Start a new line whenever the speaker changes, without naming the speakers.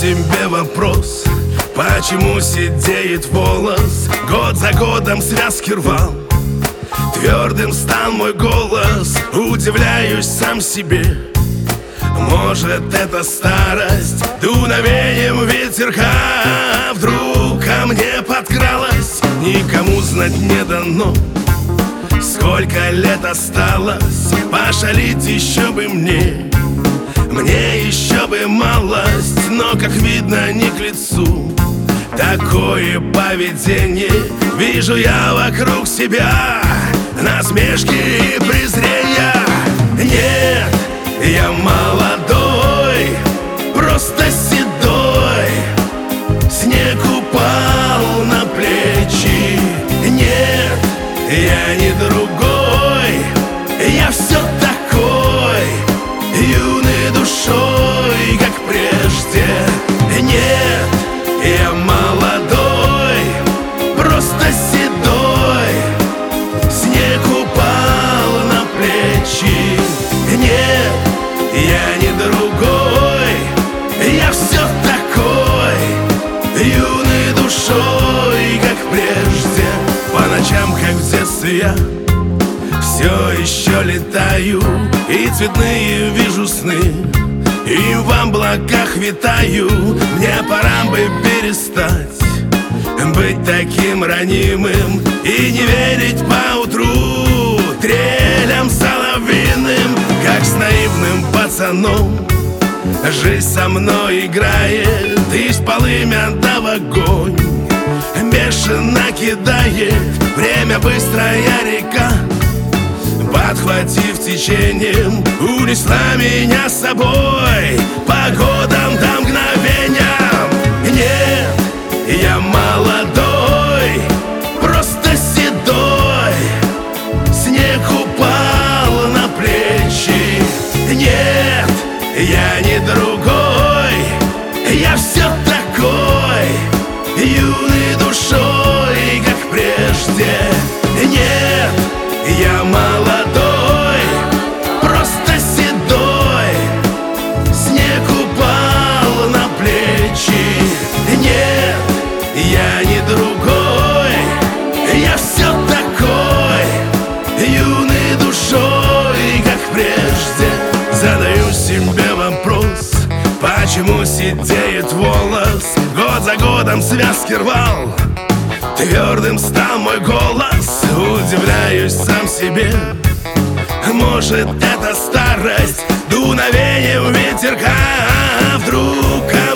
себе вопрос: почему сидеет волос? Год за годом связки рвал, твердым стал мой голос. Удивляюсь сам себе. Может, это старость, дуновением ветерка вдруг ко мне подкралась. Никому знать не дано, сколько лет осталось. Пошалить еще бы мне еще бы малость. Но, как видно, не к лицу такое поведение. Вижу я вокруг себя насмешки и презрения. Нет, я молодой, просто седой. Снег упал на плечи. Нет, я не другой, я все такой, юный душой, как прежде. Нет, я молодой, просто седой. Снег упал на плечи. Нет, я не другой, я все такой, юный душой, как прежде. По ночам, как в детстве, я все еще летаю, и цветные вижу сны, и в облаках витаю. Мне пора бы перестать быть таким ранимым и не верить поутру трелям соловьиным. Как с наивным пацаном жизнь со мной играет, из полымя да в огонь бешено кидает. Время быстрая река, подхватив течением, унесла меня с собой по годам да мгновениям. Нет, я молодой, просто седой. Снег упал на плечи. Нет, я не другой, я все такой, юный душой, как прежде. Нет, я молодой, просто седой. Снег упал на плечи. Нет, я не другой, я все такой, юный душой, как прежде. Задаю себе вопрос: почему сидеет волос? Год за годом связки рвал, твердым стал мой голос. Удивляюсь сам себе. Может, это старость, дуновением ветерка вдруг